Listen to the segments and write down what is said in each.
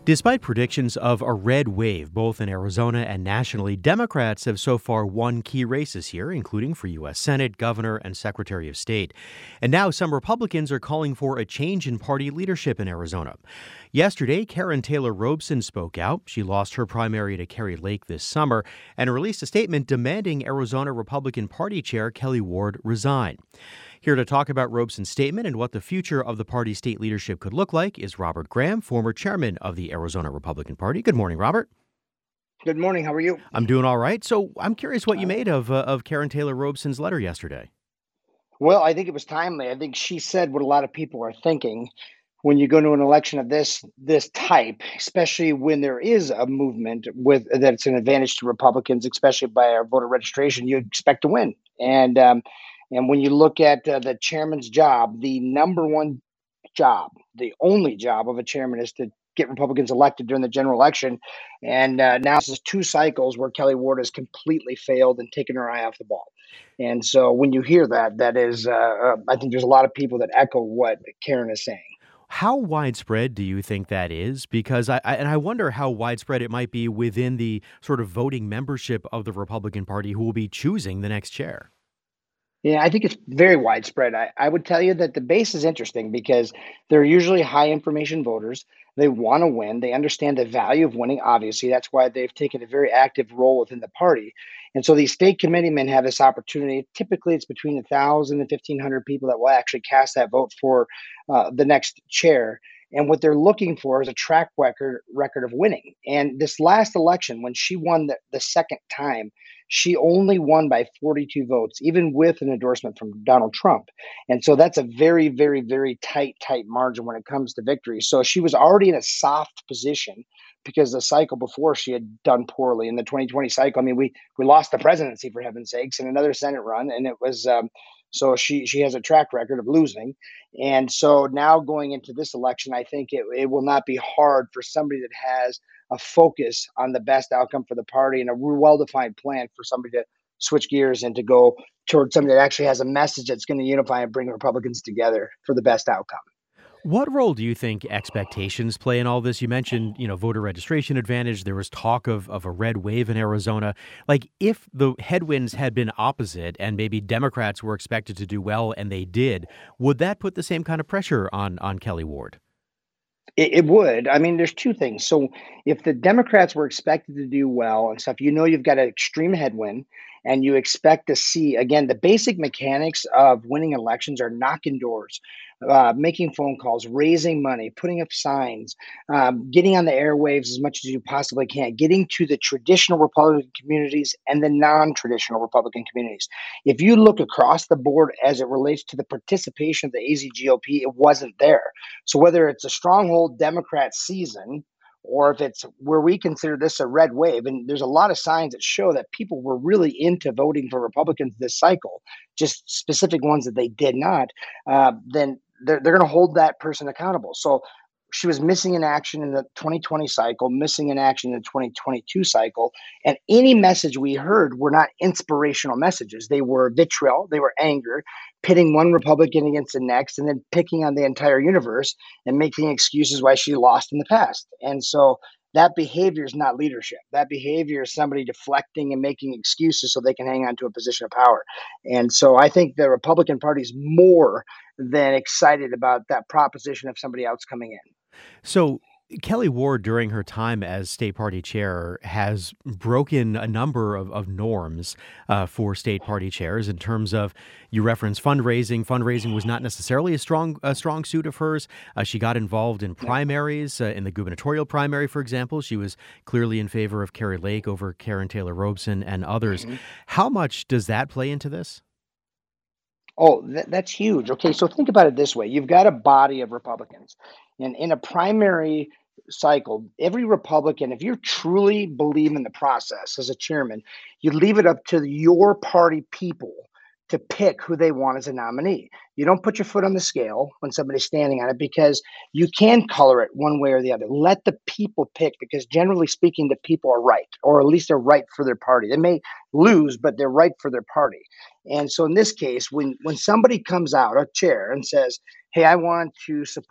Despite predictions of a red wave both in Arizona and nationally, Democrats have so far won key races here, including for U.S. Senate, Governor, and Secretary of State. And now some Republicans are calling for a change in party leadership in Arizona. Yesterday, Karen Taylor Robson spoke out. She lost her primary to Kari Lake this summer and released a statement demanding Arizona Republican Party Chair Kelli Ward resign. Here to talk about Robson's statement and what the future of the party's state leadership could look like is Robert Graham, former chairman of the Arizona Republican Party. Good morning, Robert. Good morning. How are you? I'm doing all right. So I'm curious what you made of Karen Taylor Robson's letter yesterday. Well, I think it was timely. I think she said what a lot of people are thinking when you go to an election of this type, especially when there is a movement with that it's an advantage to Republicans, especially by our voter registration. You expect to win, and when you look at the chairman's job, the number one job, the only job of a chairman is to get Republicans elected during the general election. And now this is two cycles where Kelli Ward has completely failed and taken her eye off the ball. And so when you hear that, that is, I think there's a lot of people that echo what Karen is saying. How widespread do you think that is? Because I wonder how widespread it might be within the sort of voting membership of the Republican Party who will be choosing the next chair. Yeah, I think it's very widespread. I would tell you that the base is interesting because they're usually high information voters. They want to win. They understand the value of winning. Obviously, that's why they've taken a very active role within the party. And so these state committeemen have this opportunity. Typically, it's between 1,000 and 1,500 people that will actually cast that vote for the next chair. And what they're looking for is a track record of winning. And this last election, when she won the second time, she only won by 42 votes, even with an endorsement from Donald Trump. And so that's a very, very, very tight margin when it comes to victory. So she was already in a soft position because the cycle before she had done poorly in the 2020 cycle. I mean, we lost the presidency, for heaven's sakes, and another Senate run. And it was so she has a track record of losing. And so now going into this election, I think it will not be hard for somebody that has a focus on the best outcome for the party and a well-defined plan for somebody to switch gears and to go towards somebody that actually has a message that's going to unify and bring Republicans together for the best outcome. What role do you think expectations play in all this? You mentioned, voter registration advantage. There was talk of a red wave in Arizona. Like, if the headwinds had been opposite and maybe Democrats were expected to do well and they did, would that put the same kind of pressure on Kelli Ward? It would. I mean, there's two things. So if the Democrats were expected to do well and stuff, you've got an extreme headwind and you expect to see, again, the basic mechanics of winning elections are knocking doors, making phone calls, raising money, putting up signs, getting on the airwaves as much as you possibly can, getting to the traditional Republican communities and the non-traditional Republican communities. If you look across the board as it relates to the participation of the AZ-GOP, it wasn't there. So whether it's a stronghold Democrat season or if it's where we consider this a red wave, and there's a lot of signs that show that people were really into voting for Republicans this cycle, just specific ones that they did not, then they're going to hold that person accountable. So she was missing in action in the 2020 cycle, missing in action in the 2022 cycle. And any message we heard were not inspirational messages. They were vitriol, they were anger, pitting one Republican against the next, and then picking on the entire universe and making excuses why she lost in the past. And so that behavior is not leadership. That behavior is somebody deflecting and making excuses so they can hang on to a position of power. And so I think the Republican Party is more than excited about that proposition of somebody else coming in. So Kelli Ward, during her time as state party chair, has broken a number of norms for state party chairs in terms of, you reference fundraising. Fundraising was not necessarily a strong suit of hers. She got involved in primaries, in the gubernatorial primary, for example. She was clearly in favor of Kari Lake over Karen Taylor Robson and others. Mm-hmm. How much does that play into this? Oh, that's huge. Okay, so think about it this way. You've got a body of Republicans. And in a primary cycle, every Republican, if you truly believe in the process as a chairman, you leave it up to your party people to pick who they want as a nominee. You don't put your foot on the scale when somebody's standing on it because you can color it one way or the other. Let the people pick because generally speaking, the people are right, or at least they're right for their party. They may lose, but they're right for their party. And so in this case, when somebody comes out, a chair, and says, hey, I want to support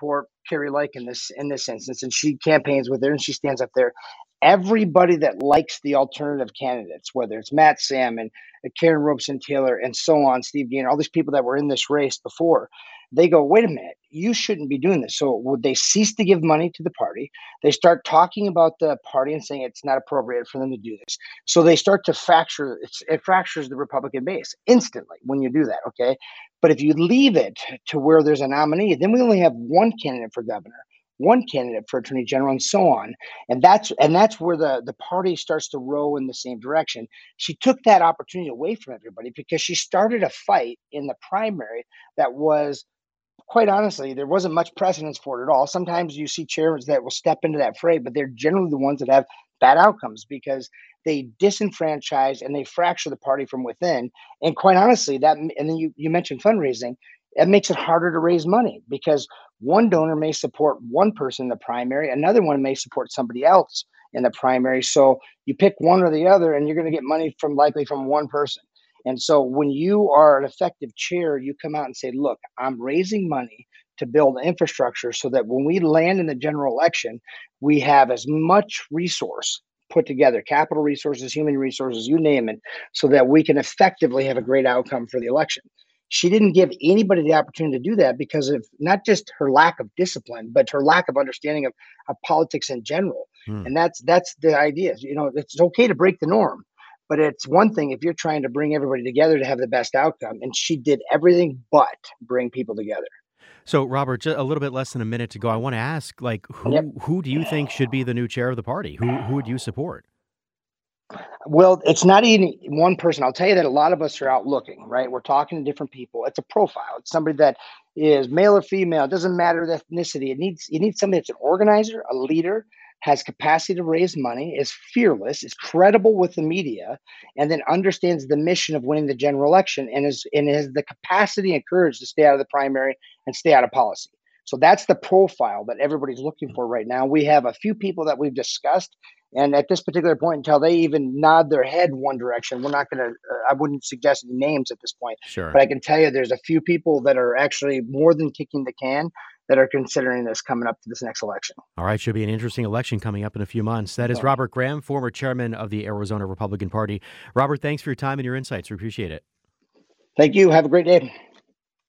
Carrie Lake in this instance, and she campaigns with her and she stands up there. Everybody that likes the alternative candidates, whether it's Matt Salmon, Karen Robeson Taylor, and so on, Steve Gaynor, all these people that were in this race before, they go, wait a minute, you shouldn't be doing this. So would they cease to give money to the party? They start talking about the party and saying it's not appropriate for them to do this. So they start to fracture. It fractures the Republican base instantly when you do that. Okay. But if you leave it to where there's a nominee, then we only have one candidate for governor, one candidate for attorney general, and so on. And that's where the party starts to row in the same direction. She took that opportunity away from everybody because she started a fight in the primary that was, quite honestly, there wasn't much precedence for it at all. Sometimes you see chairmen that will step into that fray, but they're generally the ones that have bad outcomes because they disenfranchise and they fracture the party from within. And quite honestly, and then you mentioned fundraising, that makes it harder to raise money because one donor may support one person in the primary, another one may support somebody else in the primary. So you pick one or the other, and you're going to get money likely from one person. And so when you are an effective chair, you come out and say, look, I'm raising money to build infrastructure so that when we land in the general election, we have as much resource put together, capital resources, human resources, you name it, so that we can effectively have a great outcome for the election. She didn't give anybody the opportunity to do that because of not just her lack of discipline, but her lack of understanding of politics in general. And that's the idea. It's okay to break the norm. But it's one thing if you're trying to bring everybody together to have the best outcome. And she did everything but bring people together. So, Robert, just a little bit less than a minute to go. I want to ask, who do you think should be the new chair of the party? Who would you support? Well, it's not even one person. I'll tell you that a lot of us are out looking, right? We're talking to different people. It's a profile. It's somebody that is male or female. It doesn't matter the ethnicity. You need somebody that's an organizer, a leader, has capacity to raise money, is fearless, is credible with the media, and then understands the mission of winning the general election and has the capacity and courage to stay out of the primary and stay out of policy. So that's the profile that everybody's looking for right now. We have a few people that we've discussed. And at this particular point, until they even nod their head one direction, we're not going to, I wouldn't suggest any names at this point. Sure. But I can tell you there's a few people that are actually more than kicking the can that are considering this coming up to this next election. All right. Should be an interesting election coming up in a few months. That is Robert Graham, former chairman of the Arizona Republican Party. Robert, thanks for your time and your insights. We appreciate it. Thank you. Have a great day.